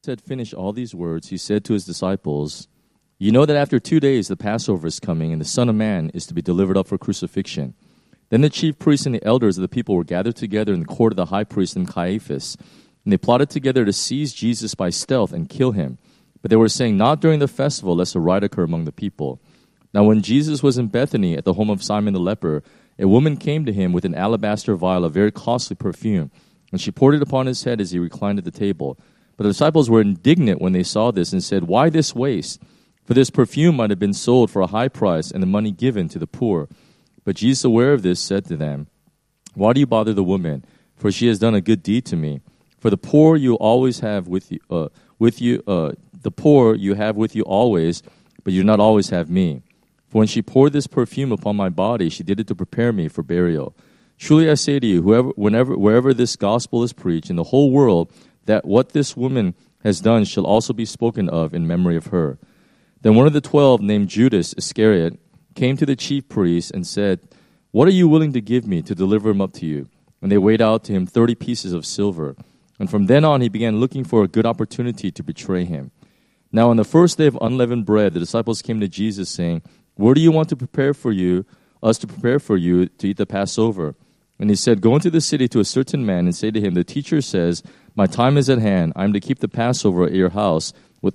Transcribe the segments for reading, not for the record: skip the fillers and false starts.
Had finished all these words, he said to his disciples, "You know that after 2 days the Passover is coming, and the Son of Man is to be delivered up for crucifixion." Then the chief priests and the elders of the people were gathered together in the court of the high priest and Caiaphas, and they plotted together to seize Jesus by stealth and kill him. But they were saying, "Not during the festival, lest a riot occur among the people." Now when Jesus was in Bethany at the home of Simon the leper, a woman came to him with an alabaster vial of very costly perfume, and she poured it upon his head as he reclined at the table. But the disciples were indignant when they saw this and said, "Why this waste? For this perfume might have been sold for a high price and the money given to the poor." But Jesus, aware of this, said to them, "Why do you bother the woman? For she has done a good deed to me. For the poor you always have with you, the poor you have with you always, but you do not always have me. For when she poured this perfume upon my body, she did it to prepare me for burial. Truly I say to you, wherever this gospel is preached in the whole world, that what this woman has done shall also be spoken of in memory of her." Then one of the 12, named Judas Iscariot, came to the chief priests and said, "What are you willing to give me to deliver him up to you?" And they weighed out to him 30 pieces of silver. And from then on he began looking for a good opportunity to betray him. Now on the first day of unleavened bread, the disciples came to Jesus saying, "Where do you want us to prepare for you to eat the Passover?" And he said, "Go into the city to a certain man and say to him, the teacher says, my time is at hand. I am to keep the Passover at your house with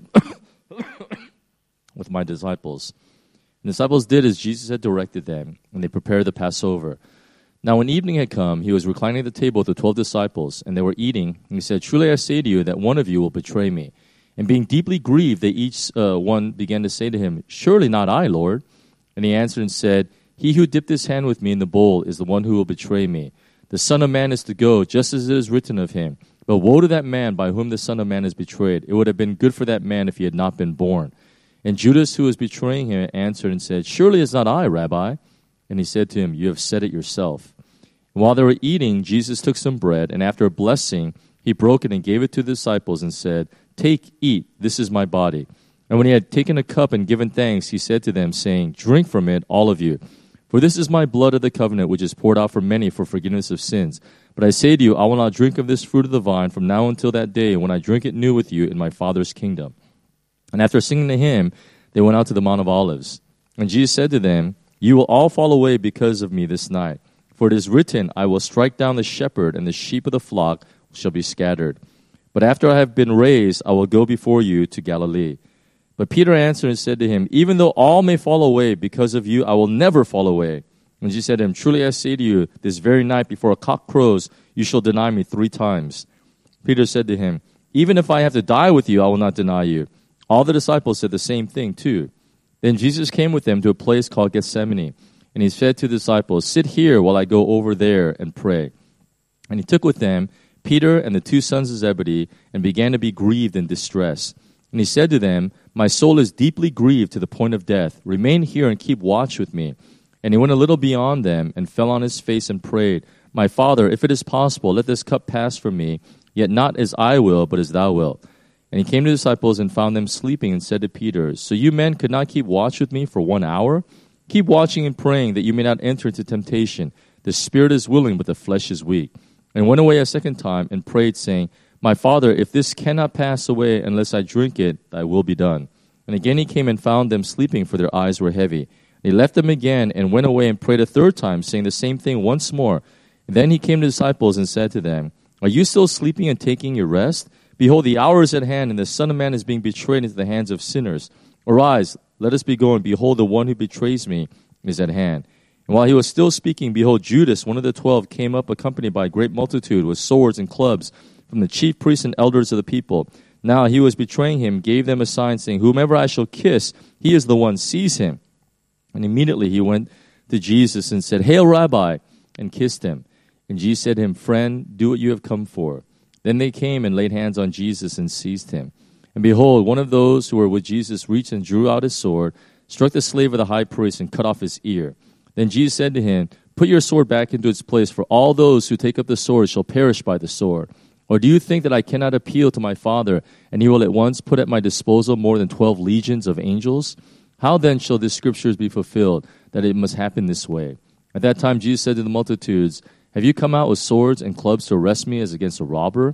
my disciples." And the disciples did as Jesus had directed them, and they prepared the Passover. Now when evening had come, he was reclining at the table with the 12 disciples, and they were eating. And he said, "Truly I say to you that one of you will betray me." And being deeply grieved, they each one began to say to him, "Surely not I, Lord." And he answered and said, "He who dipped his hand with me in the bowl is the one who will betray me. The Son of Man is to go, just as it is written of him. But woe to that man by whom the Son of Man is betrayed. It would have been good for that man if he had not been born." And Judas, who was betraying him, answered and said, "Surely it's not I, Rabbi." And he said to him, "You have said it yourself." And while they were eating, Jesus took some bread, and after a blessing, he broke it and gave it to the disciples and said, "Take, eat, this is my body." And when he had taken a cup and given thanks, he said to them, saying, "Drink from it, all of you. For this is my blood of the covenant, which is poured out for many for forgiveness of sins. But I say to you, I will not drink of this fruit of the vine from now until that day when I drink it new with you in my Father's kingdom." And after singing a hymn, they went out to the Mount of Olives. And Jesus said to them, "You will all fall away because of me this night. For it is written, I will strike down the shepherd, and the sheep of the flock shall be scattered. But after I have been raised, I will go before you to Galilee." But Peter answered and said to him, "Even though all may fall away because of you, I will never fall away." And Jesus said to him, "Truly I say to you, this very night before a cock crows, you shall deny me 3 times. Peter said to him, "Even if I have to die with you, I will not deny you." All the disciples said the same thing too. Then Jesus came with them to a place called Gethsemane, and he said to the disciples, "Sit here while I go over there and pray." And he took with them Peter and the 2 sons of Zebedee, and began to be grieved and distressed. And he said to them, "My soul is deeply grieved to the point of death. Remain here and keep watch with me." And he went a little beyond them and fell on his face and prayed, "My Father, if it is possible, let this cup pass from me, yet not as I will, but as thou wilt." And he came to the disciples and found them sleeping and said to Peter, "So you men could not keep watch with me for 1 hour? Keep watching and praying that you may not enter into temptation. The spirit is willing, but the flesh is weak." And went away a second time and prayed, saying, "My Father, if this cannot pass away unless I drink it, thy will be done." And again he came and found them sleeping, for their eyes were heavy. And he left them again and went away and prayed a third time, saying the same thing once more. And then he came to the disciples and said to them, "Are you still sleeping and taking your rest? Behold, the hour is at hand, and the Son of Man is being betrayed into the hands of sinners. Arise, let us be going. Behold, the one who betrays me is at hand." And while he was still speaking, behold, Judas, one of the 12, came up accompanied by a great multitude with swords and clubs from the chief priests and elders of the people. Now he was betraying him, gave them a sign, saying, "Whomever I shall kiss, he is the one, seize him." And immediately he went to Jesus and said, "Hail, Rabbi," and kissed him. And Jesus said to him, "Friend, do what you have come for." Then they came and laid hands on Jesus and seized him. And behold, one of those who were with Jesus reached and drew out his sword, struck the slave of the high priest, and cut off his ear. Then Jesus said to him, "Put your sword back into its place, for all those who take up the sword shall perish by the sword. Or do you think that I cannot appeal to my Father, and he will at once put at my disposal more than 12 legions of angels? How then shall the scriptures be fulfilled, that it must happen this way?" At that time Jesus said to the multitudes, "Have you come out with swords and clubs to arrest me as against a robber?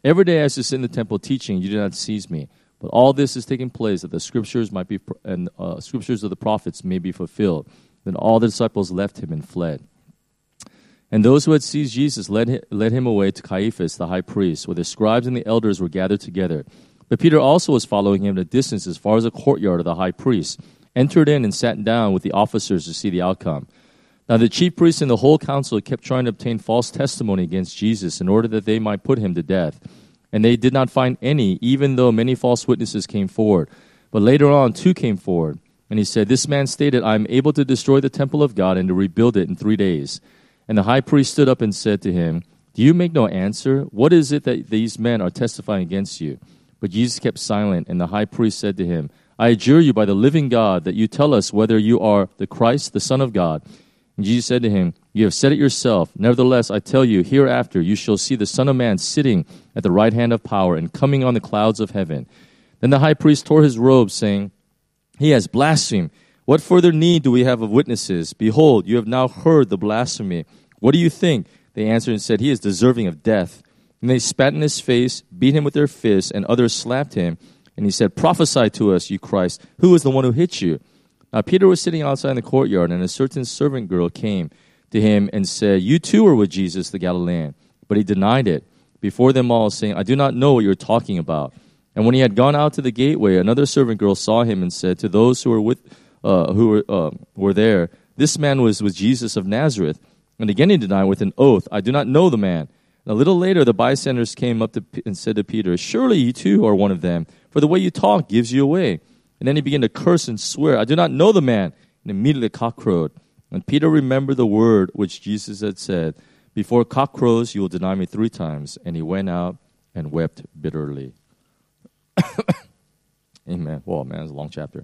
Every day as you sit in the temple teaching, you do not seize me. But all this is taking place that the scriptures might be and scriptures of the prophets may be fulfilled. Then all the disciples left him and fled. And those who had seized Jesus led him away to Caiaphas, the high priest, where the scribes and the elders were gathered together. But Peter also was following him at a distance as far as the courtyard of the high priest, entered in and sat down with the officers to see the outcome. Now the chief priests and the whole council kept trying to obtain false testimony against Jesus in order that they might put him to death. And they did not find any, even though many false witnesses came forward. But later on, 2 came forward. And he said, "This man stated, I am able to destroy the temple of God and to rebuild it in 3 days." And the high priest stood up and said to him, "Do you make no answer? What is it that these men are testifying against you?" But Jesus kept silent, and the high priest said to him, "I adjure you by the living God that you tell us whether you are the Christ, the Son of God." And Jesus said to him, "You have said it yourself. Nevertheless, I tell you, hereafter you shall see the Son of Man sitting at the right hand of power and coming on the clouds of heaven." Then the high priest tore his robe, saying, "He has blasphemed. What further need do we have of witnesses? Behold, you have now heard the blasphemy. What do you think?" They answered and said, "He is deserving of death." And they spat in his face, beat him with their fists, and others slapped him. And he said, "Prophesy to us, you Christ. Who is the one who hit you?" Now Peter was sitting outside in the courtyard, and a certain servant girl came to him and said, "You too are with Jesus the Galilean." But he denied it before them all, saying, "I do not know what you're talking about." And when he had gone out to the gateway, another servant girl saw him and said to those who were there, "This man was with Jesus of Nazareth." And again he denied with an oath, "I do not know the man." And a little later the bystanders came up and said to Peter, "Surely you too are one of them, for the way you talk gives you away." And then he began to curse and swear, "I do not know the man." And immediately a cock crowed. And Peter remembered the word which Jesus had said, "Before cock crows, you will deny me 3 times." And he went out and wept bitterly. Amen. Whoa, man, it's a long chapter.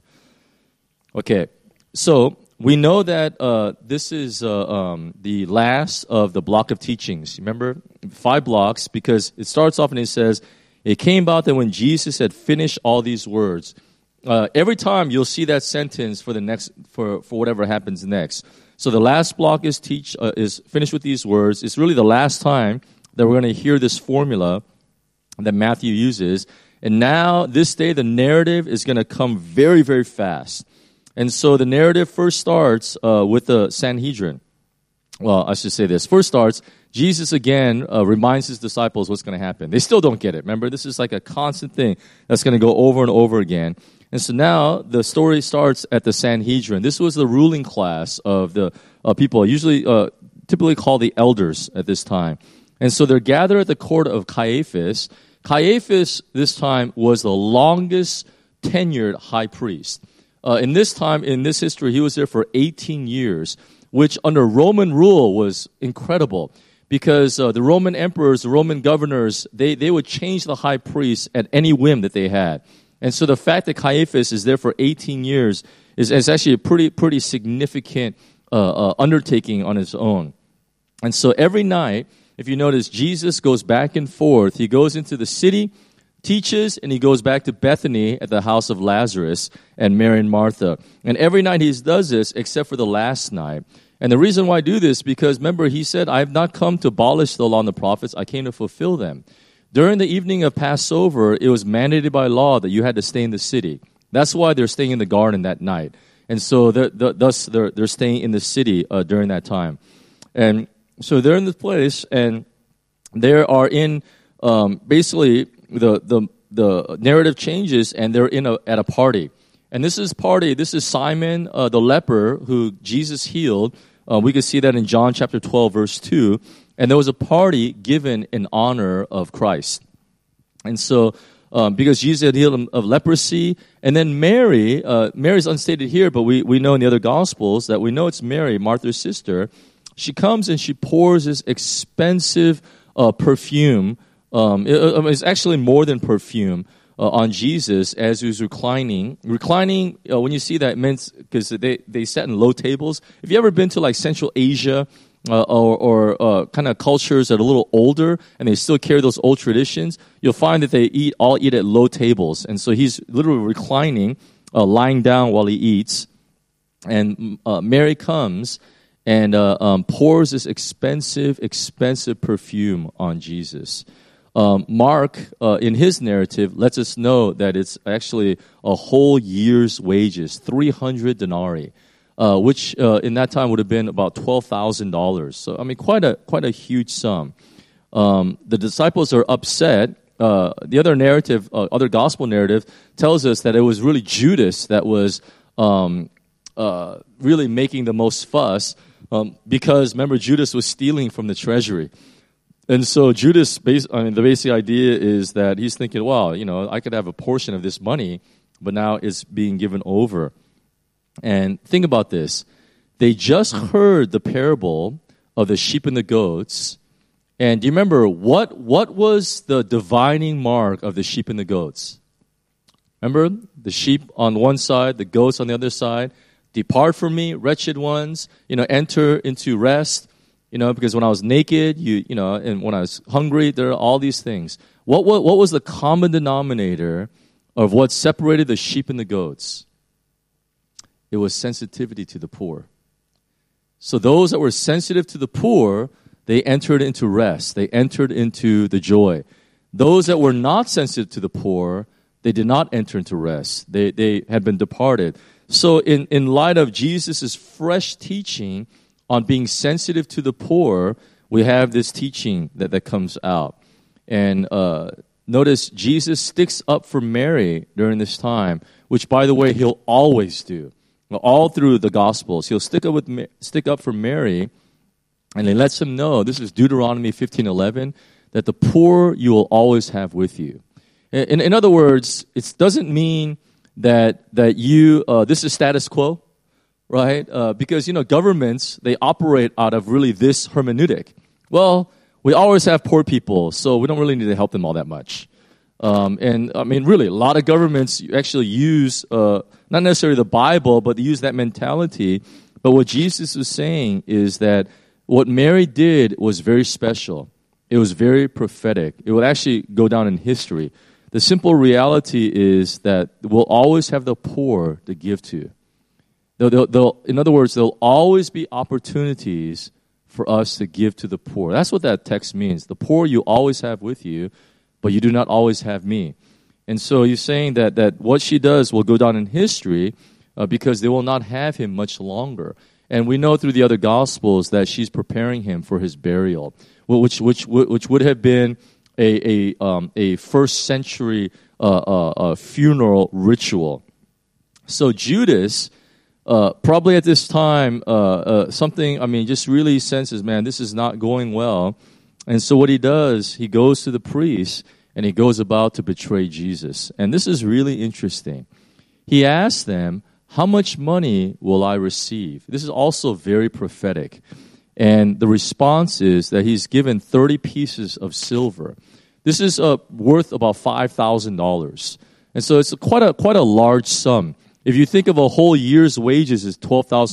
Okay, so we know that this is the last of the block of teachings. Remember, 5 blocks, because it starts off and it says, "It came about that when Jesus had finished all these words." Every time you'll see that sentence for the next for whatever happens next. So the last block is finished with these words. It's really the last time that we're going to hear this formula that Matthew uses. And now, this day, the narrative is going to come very, very fast. And so the narrative first starts with the Sanhedrin. Well, I should say this. First starts, Jesus again reminds his disciples what's going to happen. They still don't get it. Remember, this is like a constant thing that's going to go over and over again. And so now the story starts at the Sanhedrin. This was the ruling class of the people, usually typically called the elders at this time. And so they're gathered at the court of Caiaphas. Caiaphas, this time, was the longest tenured high priest. In this history, he was there for 18 years, which under Roman rule was incredible. Because the Roman emperors, the Roman governors, they would change the high priest at any whim that they had. And so the fact that Caiaphas is there for 18 years is actually a pretty significant undertaking on its own. And so every night, if you notice, Jesus goes back and forth. He goes into the city, teaches, and he goes back to Bethany at the house of Lazarus and Mary and Martha. And every night he does this except for the last night. And the reason why I do this, because remember, he said, "I have not come to abolish the law and the prophets. I came to fulfill them." During the evening of Passover, it was mandated by law that you had to stay in the city. That's why they're staying in the garden that night. And so thus they're staying in the city during that time. And so they're in this place, and they are in basically the narrative changes, and they're at a party. And this is Simon the leper who Jesus healed. We could see that in John chapter 12, verse 2. And there was a party given in honor of Christ. And so because Jesus had healed him of leprosy, and then Mary's unstated here, but we know in the other Gospels that we know it's Mary, Martha's sister. She comes and she pours this expensive perfume. It's actually more than perfume on Jesus as he was reclining. Reclining, when you see that, it meant because they sat in low tables. If you ever been to like Central Asia or kind of cultures that are a little older and they still carry those old traditions, you'll find that they all eat at low tables. And so he's literally reclining, lying down while he eats. And Mary comes and pours this expensive perfume on Jesus. Mark, in his narrative, lets us know that it's actually a whole year's wages, 300 denarii, which in that time would have been about $12,000. So, I mean, quite a huge sum. The disciples are upset. The other narrative, other gospel narrative, tells us that it was really Judas that was really making the most fuss because, remember, Judas was stealing from the treasury. And so Judas, the basic idea is that he's thinking, well, I could have a portion of this money, but now it's being given over. And think about this. They just heard the parable of the sheep and the goats. And do you remember what was the dividing mark of the sheep and the goats? Remember? The sheep on one side, the goats on the other side. Depart from me, wretched ones, enter into rest. Because when I was naked, and when I was hungry, there are all these things. What was the common denominator of what separated the sheep and the goats? It was sensitivity to the poor. So those that were sensitive to the poor, they entered into rest. They entered into the joy. Those that were not sensitive to the poor, they did not enter into rest. They had been departed. So in light of Jesus' fresh teaching on being sensitive to the poor, we have this teaching that comes out. And notice Jesus sticks up for Mary during this time, which, by the way, he'll always do. All through the Gospels, he'll stick up for Mary, and he lets him know, this is Deuteronomy 15:11, that the poor you will always have with you. In other words, it doesn't mean that you, this is status quo. Right? Because, governments, they operate out of really this hermeneutic. Well, we always have poor people, so we don't really need to help them all that much. And, I mean, really, a lot of governments actually use, not necessarily the Bible, but they use that mentality. But what Jesus was saying is that what Mary did was very special. It was very prophetic. It would actually go down in history. The simple reality is that we'll always have the poor to give to. In other words, there'll always be opportunities for us to give to the poor. That's what that text means. The poor you always have with you, but you do not always have me. And so he's saying that what she does will go down in history because they will not have him much longer. And we know through the other Gospels that she's preparing him for his burial, which would have been a first century funeral ritual. So Judas, probably at this time, just really senses, man, this is not going well. And so what he does, he goes to the priest and he goes about to betray Jesus. And this is really interesting. He asks them, how much money will I receive? This is also very prophetic. And the response is that he's given 30 pieces of silver. This is worth about $5,000. And so it's quite a large sum. If you think of a whole year's wages as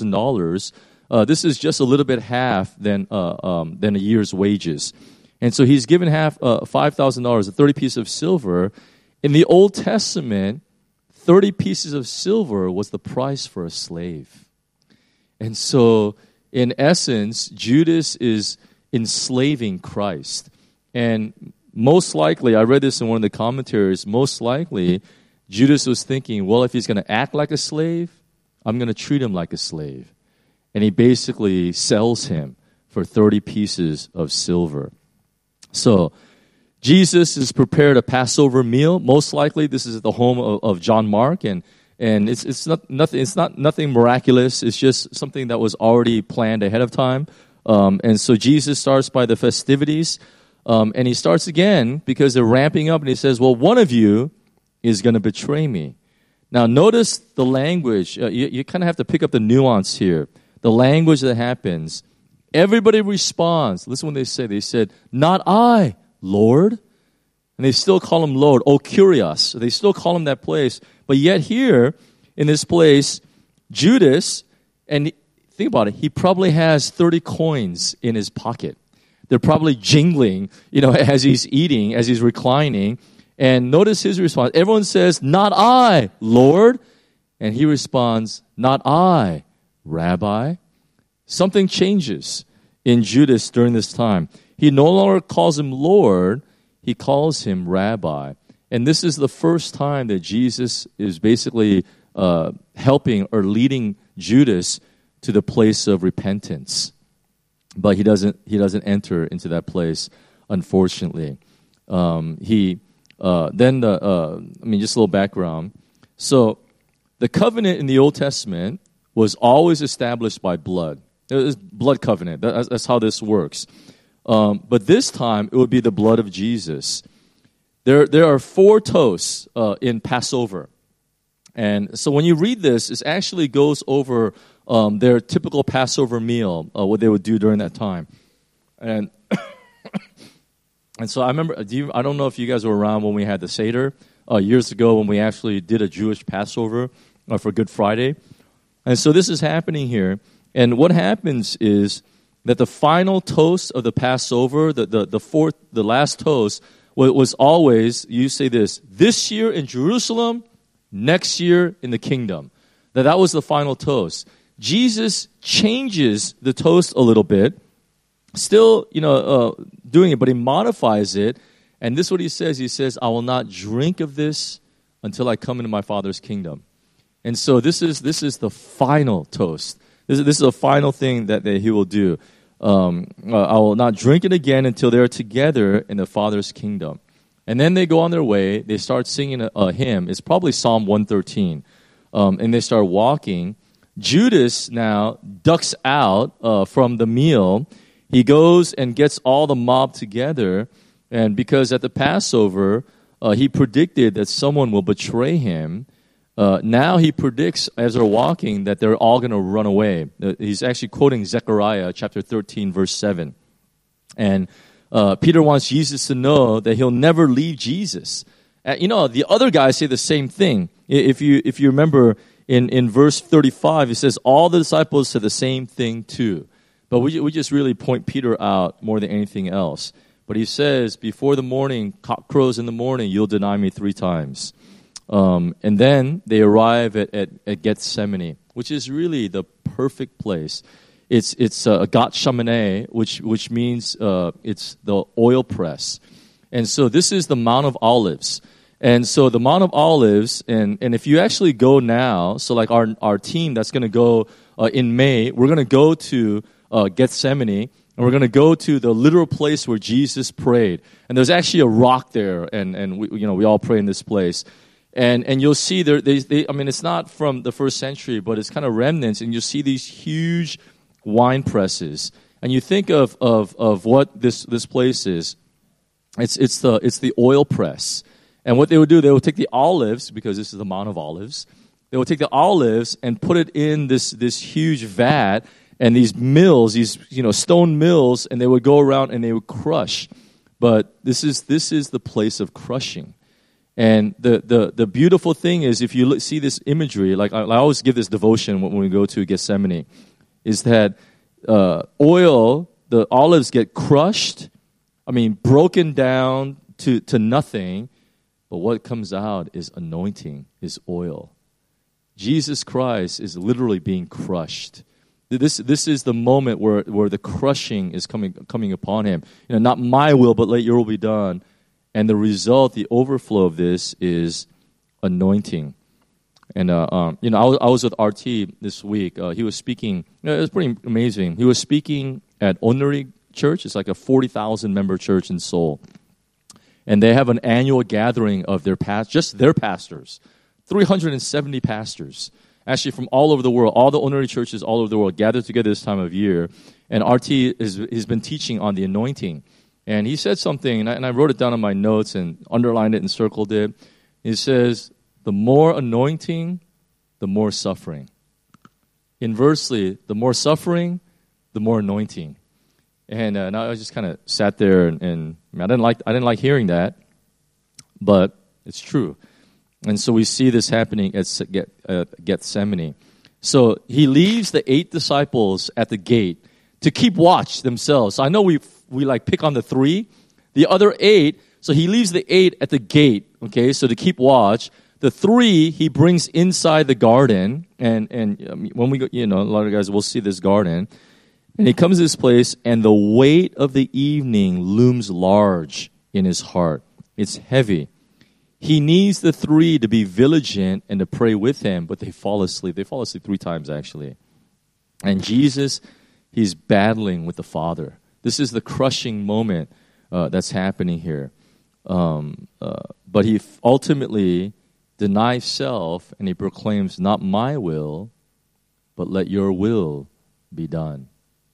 $12,000, this is just a little bit half than a year's wages. And so he's given half $5,000, a 30 piece of silver. In the Old Testament, 30 pieces of silver was the price for a slave. And so, in essence, Judas is enslaving Christ. And most likely, I read this in one of the commentaries, most likely, Judas was thinking, well, if he's going to act like a slave, I'm going to treat him like a slave. And he basically sells him for 30 pieces of silver. So, Jesus has prepared a Passover meal. Most likely, this is at the home of John Mark, and it's not nothing miraculous. It's just something that was already planned ahead of time. And so Jesus starts by the festivities, and he starts again because they're ramping up, and he says, "Well, one of you is going to betray me." Now, notice the language. You kind of have to pick up the nuance here. The language that happens. Everybody responds. Listen what they say. They said, "Not I, Lord." And they still call him Lord. O Kyrios. They still call him that place. But yet here, in this place, Judas, and think about it, he probably has 30 coins in his pocket. They're probably jingling, as he's eating, as he's reclining. And notice his response. Everyone says, "Not I, Lord." And he responds, "Not I, Rabbi." Something changes in Judas during this time. He no longer calls him Lord. he calls him Rabbi. And this is the first time that Jesus is basically helping or leading Judas to the place of repentance. But he doesn't enter into that place, unfortunately. Just a little background. So the covenant in the Old Testament was always established by blood. It was blood covenant. That's how this works. But this time, it would be the blood of Jesus. There are 4 toasts in Passover. And so when you read this, it actually goes over their typical Passover meal, what they would do during that time. And and so I remember, I don't know if you guys were around when we had the Seder years ago when we actually did a Jewish Passover for Good Friday. And so this is happening here. And what happens is that the final toast of the Passover, the last toast, was always, you say this year in Jerusalem, next year in the kingdom. That was the final toast. Jesus changes the toast a little bit, still, doing it, but he modifies it. And this is what he says. He says, I will not drink of this until I come into my Father's kingdom. And so this is the final toast. This is a final thing that he will do. I will not drink it again until they are together in the Father's kingdom. And then they go on their way. They start singing a hymn. It's probably Psalm 113. And they start walking. Judas now ducks out from the meal. He goes and gets all the mob together. And because at the Passover, he predicted that someone will betray him, now he predicts as they're walking that they're all going to run away. He's actually quoting Zechariah chapter 13, verse 7. And Peter wants Jesus to know that he'll never leave Jesus. The other guys say the same thing. If you remember in verse 35, it says, all the disciples said the same thing too. But we just really point Peter out more than anything else. But he says, before the morning, cock crows in the morning, you'll deny me 3 times. And then they arrive at Gethsemane, which is really the perfect place. It's Gat Shamaneh, which means it's the oil press. And so this is the Mount of Olives. And so the Mount of Olives, and if you actually go now, so like our team that's going to go in May, we're going to go to Gethsemane, and we're going to go to the literal place where Jesus prayed. And there's actually a rock there, and we all pray in this place. And you'll see it's not from the first century, but it's kind of remnants, and you'll see these huge wine presses. And you think of what this place is. It's the oil press. And what they would do, they would take the olives, because this is the Mount of Olives. They would take the olives and put it in this huge vat, and these mills, these stone mills, and they would go around and they would crush. But this is the place of crushing. And the beautiful thing is, if you see this imagery, like I always give this devotion when we go to Gethsemane, is that the olives get crushed, broken down to nothing, but what comes out is anointing, is oil. Jesus Christ is literally being crushed. This is the moment where the crushing is coming upon him. Not my will, but let your will be done. And the result, the overflow of this is anointing. And I was with RT this week. He was speaking. It was pretty amazing. He was speaking at Onuri Church. It's like a 40,000 member church in Seoul, and they have an annual gathering of their pastors, 370 pastors, actually from all over the world. All the Onuri churches all over the world gather together this time of year. And RT has been teaching on the anointing. And he said something, and I wrote it down on my notes and underlined it and circled it. He says, the more anointing, the more suffering. Inversely, the more suffering, the more anointing. And I just kind of sat there, and I didn't like hearing that, but it's true. And so we see this happening at Gethsemane. So he leaves the 8 disciples at the gate to keep watch themselves. So I know we pick on the 3. The other 8, so he leaves the 8 at the gate, okay, so to keep watch. The 3 he brings inside the garden, and when we go, a lot of guys will see this garden. And he comes to this place, and the weight of the evening looms large in his heart. It's heavy. He needs the three to be vigilant and to pray with him, but they fall asleep. They fall asleep 3 times, actually. And Jesus, he's battling with the Father. This is the crushing moment that's happening here. But he ultimately denies self, and he proclaims, not my will, but let your will be done.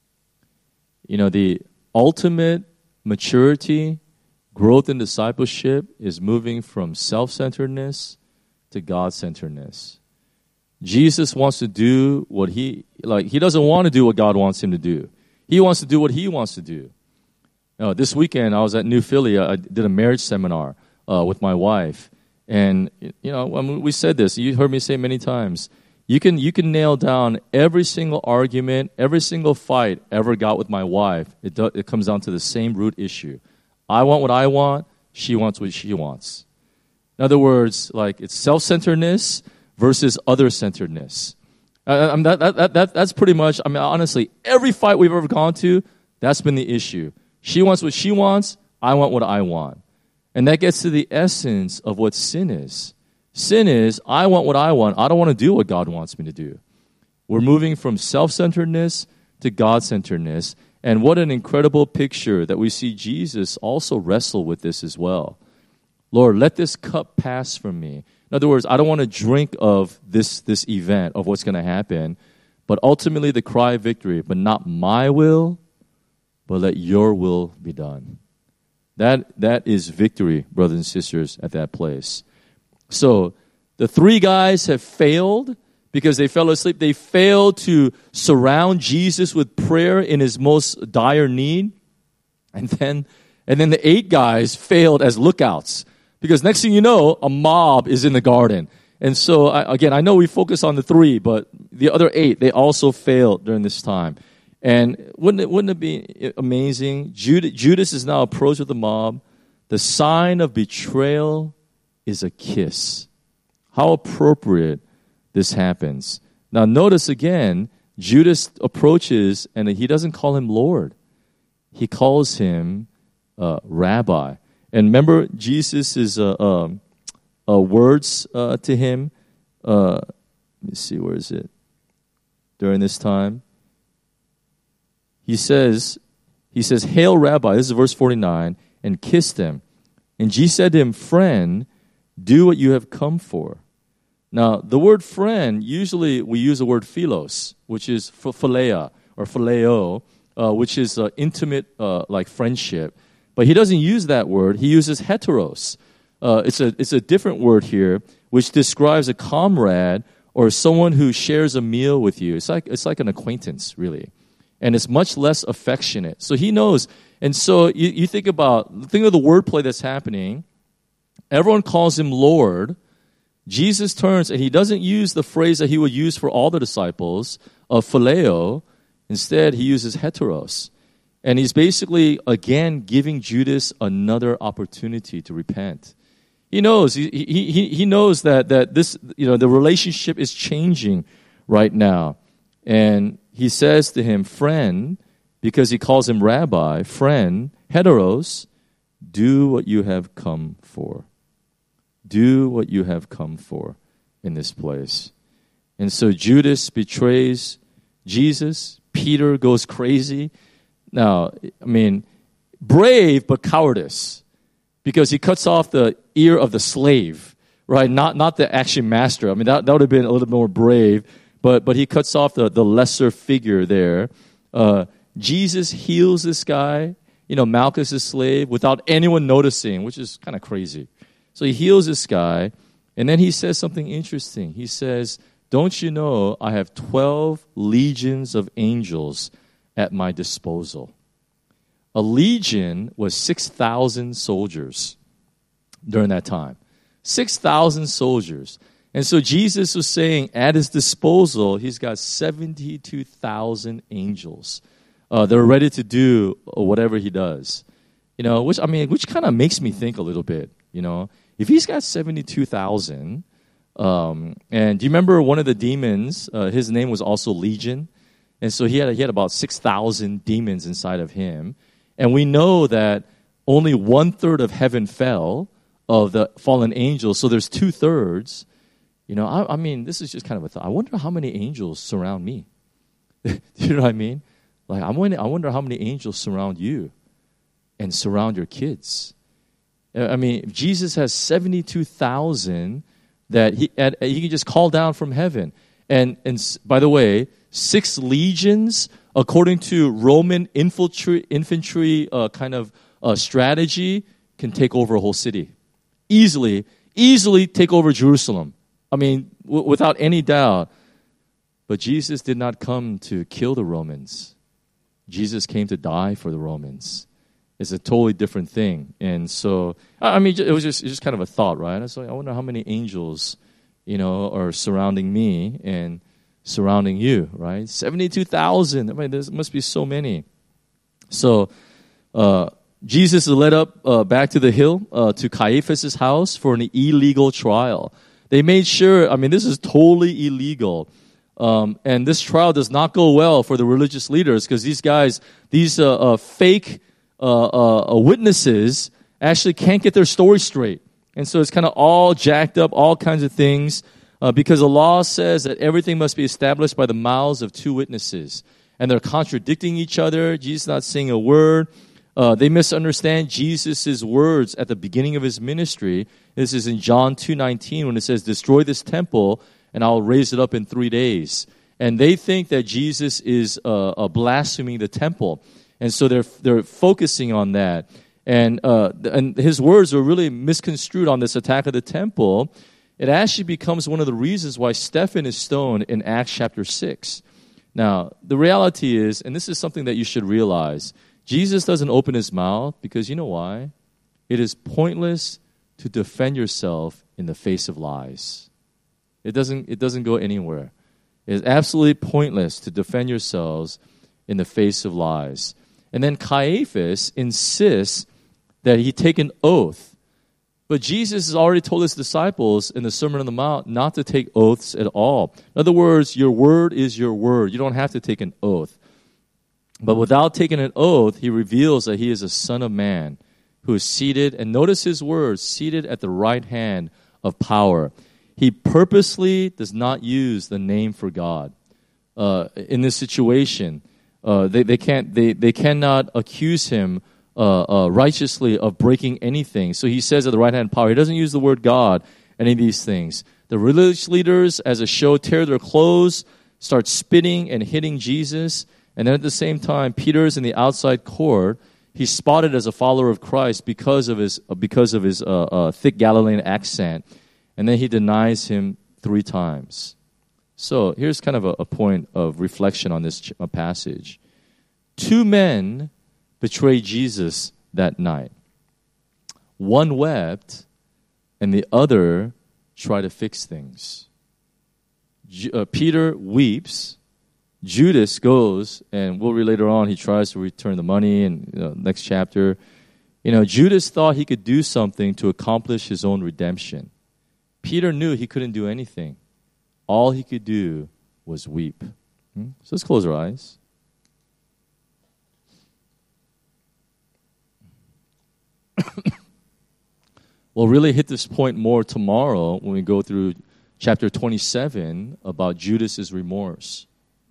You know, the ultimate maturity, growth in discipleship is moving from self-centeredness to God-centeredness. Jesus wants to do what he doesn't want to do what God wants him to do. He wants to do what he wants to do. This weekend, I was at New Philly. I did a marriage seminar with my wife. And, you know, when we said this, you heard me say many times, you can nail down every single argument, every single fight ever got with my wife. It comes down to the same root issue. I want what I want. She wants what she wants. In other words, like it's self-centeredness versus other-centeredness. That's pretty much, I mean, honestly, every fight we've ever gone to, that's been the issue. She wants what she wants. I want what I want. And that gets to the essence of what sin is. Sin is, I want what I want. I don't want to do what God wants me to do. We're moving from self-centeredness to God-centeredness. And what an incredible picture that we see Jesus also wrestle with this as well. Lord, let this cup pass from me. In other words, I don't want to drink of this event, of what's going to happen, but ultimately the cry of victory, but not my will, but let your will be done. That is victory, brothers and sisters, at that place. So the 3 guys have failed because they fell asleep. They failed to surround Jesus with prayer in his most dire need. And then the 8 guys failed as lookouts because next thing you know, a mob is in the garden. And so, I know we focus on the 3, but the other 8, they also failed during this time. And wouldn't it be amazing? Judas is now approached with the mob. The sign of betrayal is a kiss. How appropriate this happens. Now notice again, Judas approaches and he doesn't call him Lord. He calls him Rabbi. And remember Jesus' words to him. Let me see, where is it? During this time. He says, Hail Rabbi, this is verse 49, and kissed him. And Jesus said to him, Friend, do what you have come for. Now, the word friend, usually we use the word philos, which is philea or phileo, which is intimate like friendship. But he doesn't use that word. He uses heteros. It's a different word here, which describes a comrade or someone who shares a meal with you. It's like an acquaintance, really. And it's much less affectionate. So he knows. And so you think of the wordplay that's happening. Everyone calls him Lord. Jesus turns and he doesn't use the phrase that he would use for all the disciples of phileo. Instead, he uses heteros. And he's basically, again, giving Judas another opportunity to repent. He knows. He knows that this, the relationship is changing right now. And he says to him, Friend, because he calls him Rabbi, friend, heteros, do what you have come for. Do what you have come for in this place. And so Judas betrays Jesus. Peter goes crazy. Now, I mean, brave but cowardice, because he cuts off the ear of the slave, right? Not the actual master. I mean, that would have been a little more brave, but he cuts off the lesser figure there. Jesus heals this guy, Malchus' slave, without anyone noticing, which is kind of crazy. So he heals this guy, and then he says something interesting. He says, don't you know I have 12 legions of angels at my disposal? A legion was 6,000 soldiers during that time. 6,000 soldiers. And so Jesus was saying at his disposal, he's got 72,000 angels. They're ready to do whatever he does. Which kind of makes me think a little bit, If he's got 72,000, and do you remember one of the demons, his name was also Legion? And so he had about 6,000 demons inside of him. And we know that only 1/3 of heaven fell of the fallen angels, so there's 2/3. I mean, this is just kind of a thought. I wonder how many angels surround me. You know what I mean? Like, I wonder how many angels surround you and surround your kids. I mean, if Jesus has 72,000 that he can just call down from heaven. And by the way, 6 legions, according to Roman infantry kind of strategy, can take over a whole city. Easily take over Jerusalem. I mean, without any doubt. But Jesus did not come to kill the Romans. Jesus came to die for the Romans. It's a totally different thing. And so, I mean, it was just kind of a thought, right? So I wonder how many angels, are surrounding me and surrounding you, right? 72,000. I mean, there must be so many. So, Jesus is led up back to the hill to Caiaphas' house for an illegal trial. They made sure, I mean, this is totally illegal. And this trial does not go well for the religious leaders because these guys, these fake witnesses actually can't get their story straight. And so it's kind of all jacked up, all kinds of things, because the law says that everything must be established by the mouths of 2 witnesses. And they're contradicting each other. Jesus is not saying a word. They misunderstand Jesus' words at the beginning of his ministry. This is in John 2:19 when it says, "Destroy this temple, and I'll raise it up in 3 days." And they think that Jesus is blaspheming the temple. And so they're focusing on that. And his words are really misconstrued on this attack of the temple. It actually becomes one of the reasons why Stephen is stoned in Acts chapter 6. Now, the reality is, and this is something that you should realize, Jesus doesn't open his mouth because you know why? It is pointless to defend yourself in the face of lies. It doesn't go anywhere. It is absolutely pointless to defend yourselves in the face of lies. And then Caiaphas insists that he take an oath. But Jesus has already told his disciples in the Sermon on the Mount not to take oaths at all. In other words, your word is your word. You don't have to take an oath. But without taking an oath, he reveals that he is a son of man who is seated, and notice his words, seated at the right hand of power. He purposely does not use the name for God. In this situation, they cannot accuse him righteously of breaking anything. So he says at the right hand of power. He doesn't use the word God, any of these things. The religious leaders, as a show, tear their clothes, start spitting and hitting Jesus. And then at the same time, Peter's in the outside court. He's spotted as a follower of Christ because of his thick Galilean accent. And then he denies him 3 times. So here's kind of a point of reflection on this passage. 2 men betrayed Jesus that night. One wept, and the other tried to fix things. Peter weeps. Judas goes, and we'll read later on, he tries to return the money in next chapter. Judas thought he could do something to accomplish his own redemption. Peter knew he couldn't do anything. All he could do was weep. So let's close our eyes. We'll really hit this point more tomorrow when we go through chapter 27 about Judas's remorse.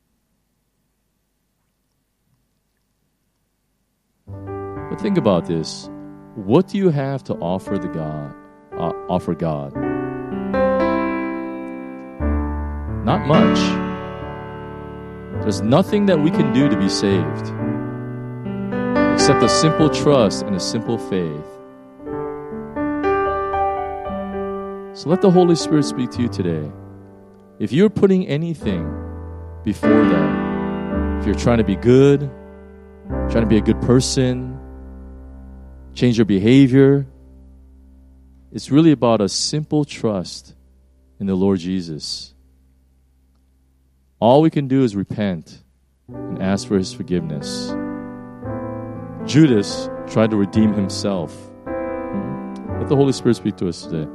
But think about this. What do you have to offer offer God? Not much. There's nothing that we can do to be saved except a simple trust and a simple faith. So let the Holy Spirit speak to you today. If you're putting anything before that, if you're trying to be good, trying to be a good person, change your behavior, it's really about a simple trust in the Lord Jesus. All we can do is repent and ask for his forgiveness. Judas tried to redeem himself. Let the Holy Spirit speak to us today.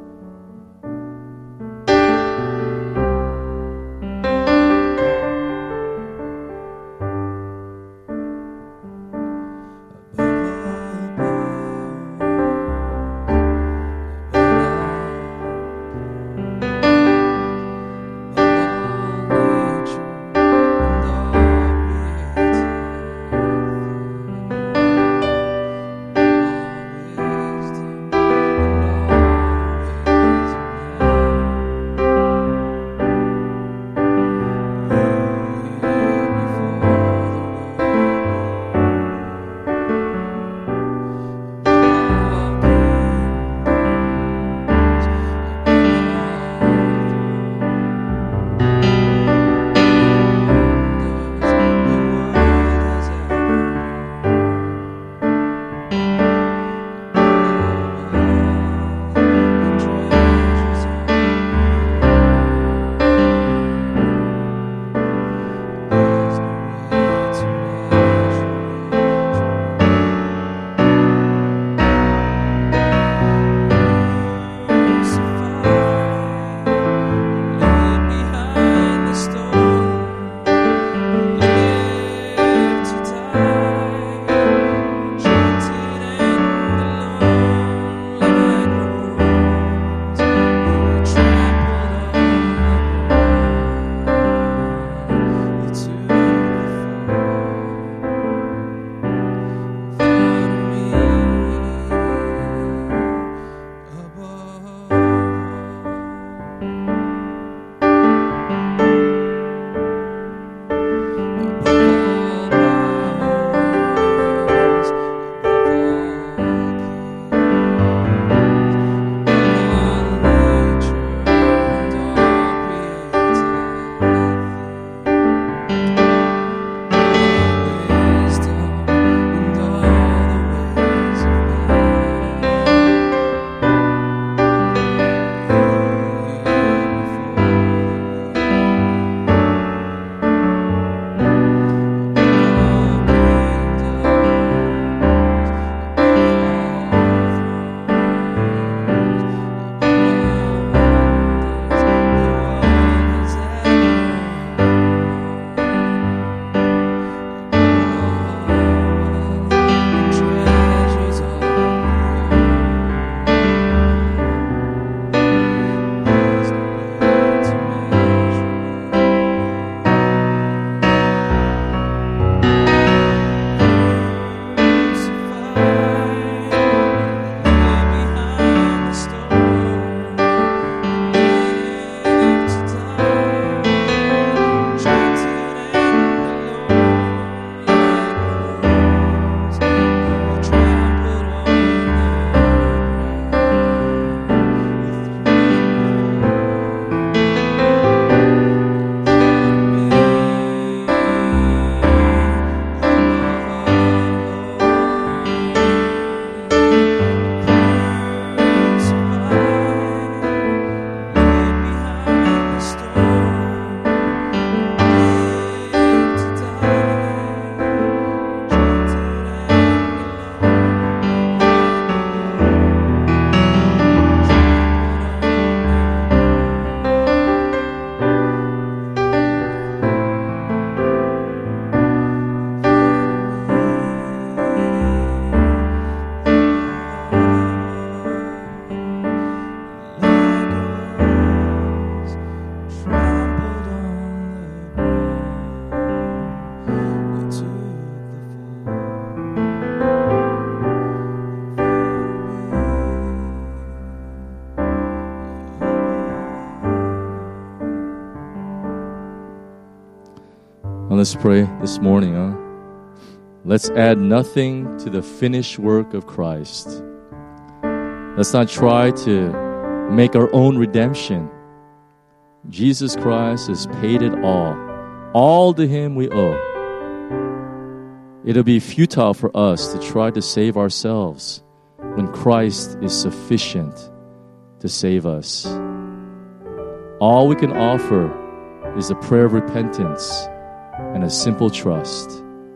Now let's pray this morning. Let's add nothing to the finished work of Christ. Let's not try to make our own redemption. Jesus Christ has paid it all. All to Him we owe. It'll be futile for us to try to save ourselves when Christ is sufficient to save us. All we can offer is a prayer of repentance and a simple trust.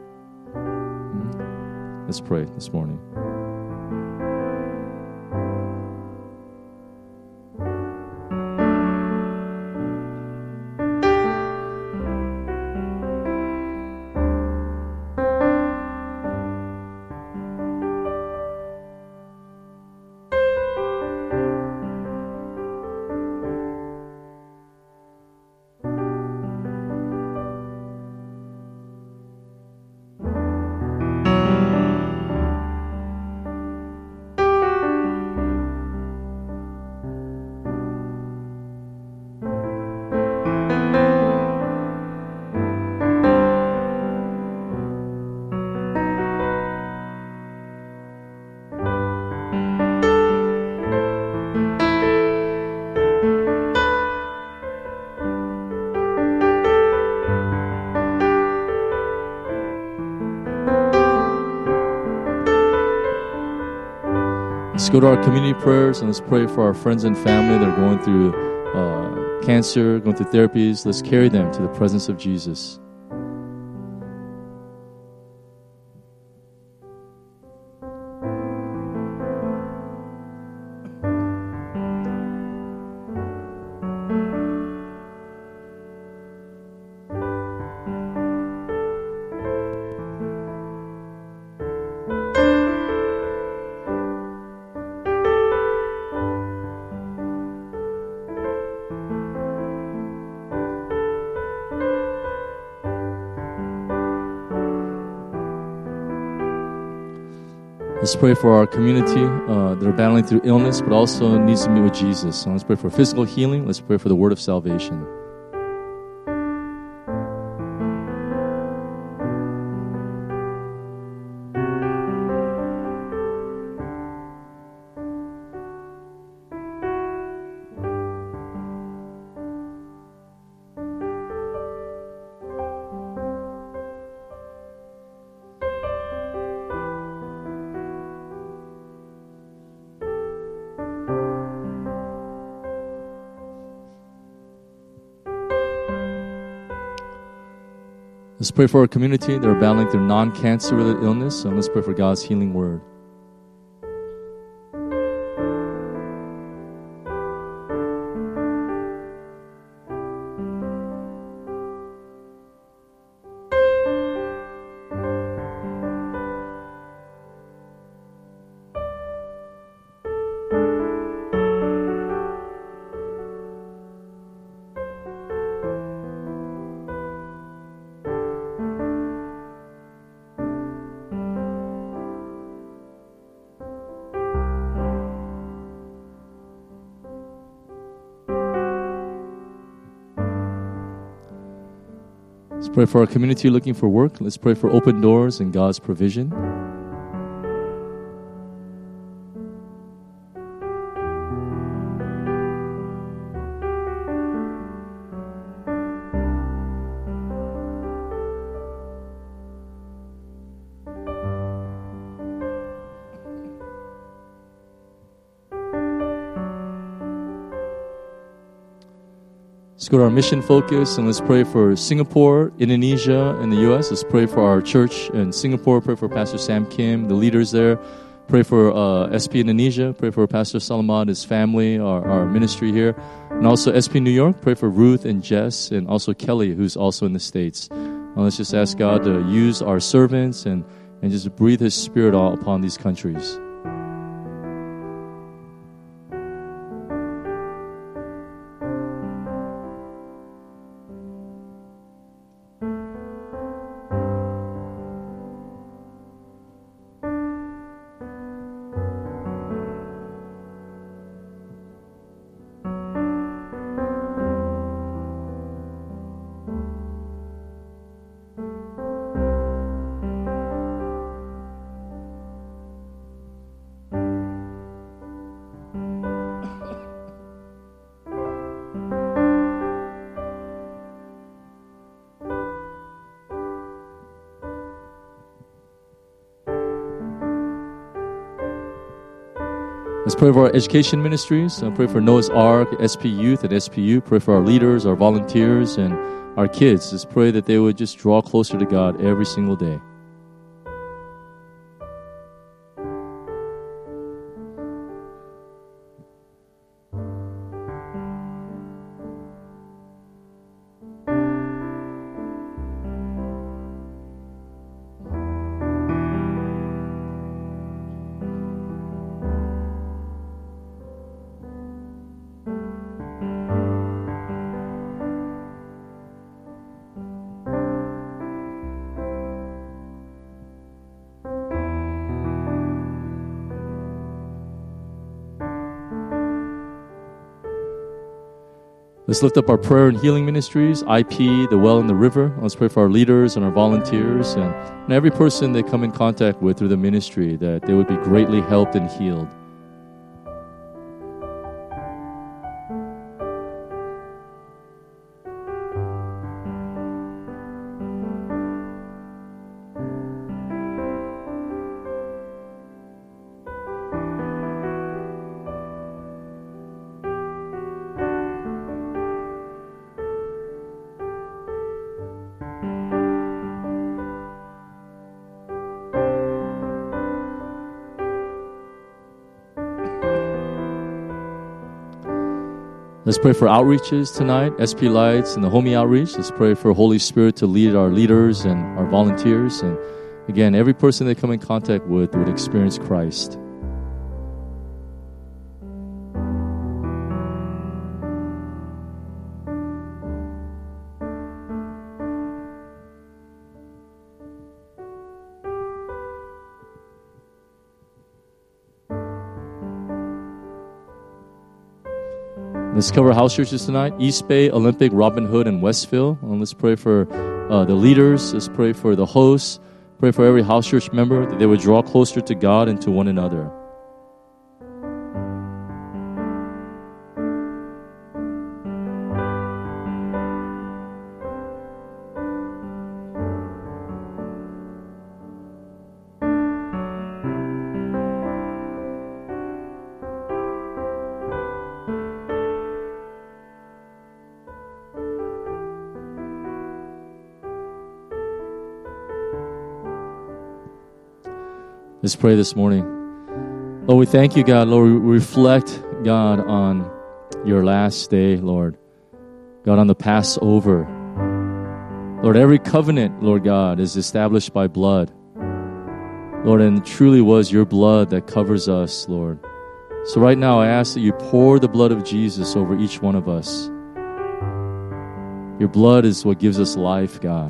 Let's pray this morning. Let's go to our community prayers and let's pray for our friends and family that are going through cancer, going through therapies. Let's carry them to the presence of Jesus. Let's pray for our community that are battling through illness, but also needs to meet with Jesus. So let's pray for physical healing. Let's pray for the word of salvation. Let's pray for our community that are battling through non-cancer related illness. So let's pray for God's healing word. Let's pray for our community looking for work. Let's pray for open doors and God's provision. Let's go to our mission focus and let's pray for Singapore, Indonesia, and the U.S. Let's pray for our church in Singapore. Pray for Pastor Sam Kim, the leaders there. Pray for SP Indonesia. Pray for Pastor Salamat, his family, our ministry here. And also SP New York. Pray for Ruth and Jess and also Kelly, who's also in the States. Let's just ask God to use our servants and just breathe His Spirit all upon these countries. Let's pray for our education ministries. Pray for Noah's Ark, SP Youth, and SPU. Pray for our leaders, our volunteers, and our kids. Let's pray that they would just draw closer to God every single day. Let's lift up our prayer and healing ministries, IP, the Well and the River. Let's pray for our leaders and our volunteers and every person they come in contact with through the ministry, that they would be greatly helped and healed. Let's pray for outreaches tonight, SP Lights and the Homie Outreach. Let's pray for Holy Spirit to lead our leaders and our volunteers. And again, every person they come in contact with would experience Christ. Let's cover house churches tonight. East Bay, Olympic, Robin Hood, and Westville. And let's pray for the leaders. Let's pray for the hosts. Pray for every house church member that they would draw closer to God and to one another. Let's pray this morning. Lord, we thank you, God. Lord, we reflect, God, on your last day, Lord. God, on the Passover. Lord, every covenant, Lord God, is established by blood. Lord, and it truly was your blood that covers us, Lord. So right now, I ask that you pour the blood of Jesus over each one of us. Your blood is what gives us life, God.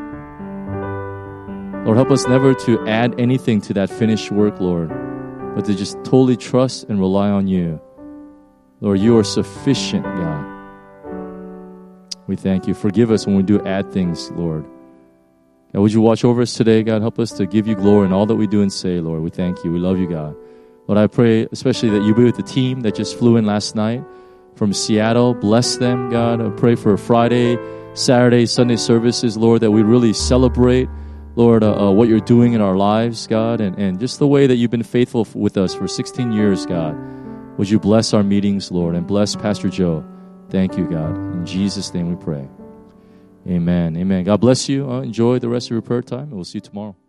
Lord, help us never to add anything to that finished work, Lord, but to just totally trust and rely on you. Lord, you are sufficient, God. We thank you. Forgive us when we do add things, Lord. God, would you watch over us today, God? Help us to give you glory in all that we do and say, Lord. We thank you. We love you, God. Lord, I pray especially that you be with the team that just flew in last night from Seattle. Bless them, God. I pray for Friday, Saturday, Sunday services, Lord, that we really celebrate, Lord, what you're doing in our lives, God, and just the way that you've been faithful with us for 16 years, God. Would you bless our meetings, Lord, and bless Pastor Joe. Thank you, God. In Jesus' name we pray. Amen. Amen. God bless you. Enjoy the rest of your prayer time, and we'll see you tomorrow.